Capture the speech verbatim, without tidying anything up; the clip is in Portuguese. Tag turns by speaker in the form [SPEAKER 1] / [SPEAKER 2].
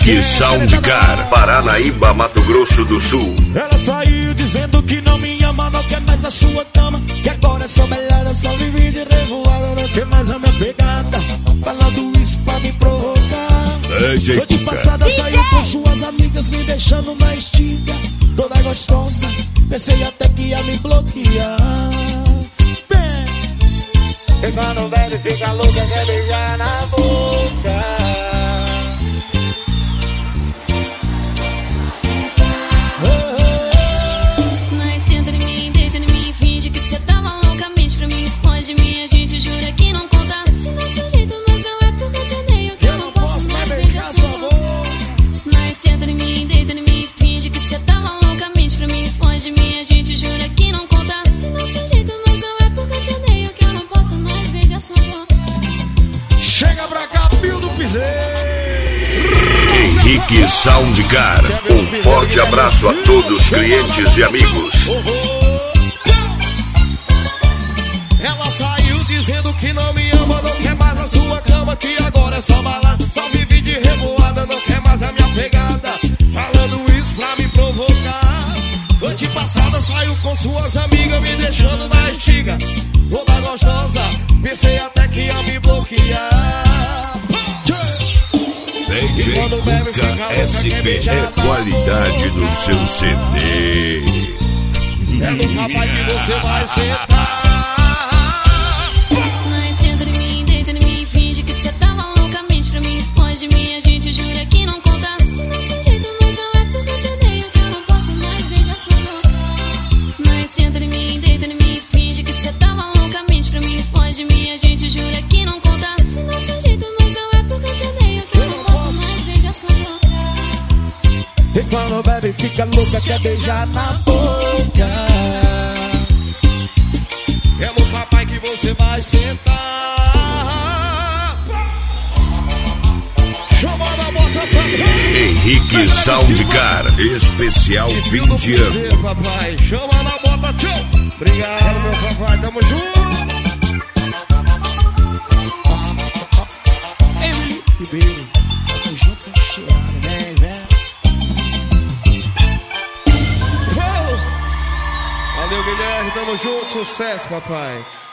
[SPEAKER 1] Henrique Soundcar, Paranaíba, Mato Grosso do Sul.
[SPEAKER 2] Ela saiu dizendo que não me ama, não quer mais a sua cama, que agora é só melhor, eu só vivi de revoada, não quer mais a minha pegada, falando isso pra me provocar. Noite passada saiu com suas amigas, me deixando na estiga, toda gostosa, pensei até que ia me bloquear. Vem! E quando bebe fica louca, quer beijar na boca.
[SPEAKER 1] Henrique Soundcar, um forte abraço a todos, clientes e amigos.
[SPEAKER 2] Ela saiu dizendo que não me ama, não quer mais a sua cama, que agora é só balada, só vive de revoada, não quer mais a minha pegada, falando isso pra me provocar. Noite passada saiu com suas amigas, me deixando na estiga, toda gostosa, pensei até que ia me bloquear.
[SPEAKER 1] D J Cuca S P é qualidade no seu C D.
[SPEAKER 2] É no rapaz que você vai sentar.
[SPEAKER 3] Mas senta em mim, deita em mim, finge que cê tava loucamente pra mim, foge de mim, a gente jura que não conta. Se não se jeito, mas não é porque eu te odeio, que eu não posso mais beijar sua boca. Mas senta em mim, deita em mim, finge que cê tava loucamente pra mim, foge de mim, a gente jura que não conta. Se não se jeito, mas não é porque eu te odeio, que eu não posso mais beijar sua boca.
[SPEAKER 2] E quando bebe fica louca, quer beijar na boca. É no papai que você vai sentar. Chama na bota pra
[SPEAKER 1] Henrique Soundcar, especial fim de ano.
[SPEAKER 2] Papai, chama na bota, tchau. Obrigado, meu papai, tamo junto. Emily Ribeiro, tamo junto, misturado, vem, vem. Valeu, Guilherme, tamo junto, sucesso, papai.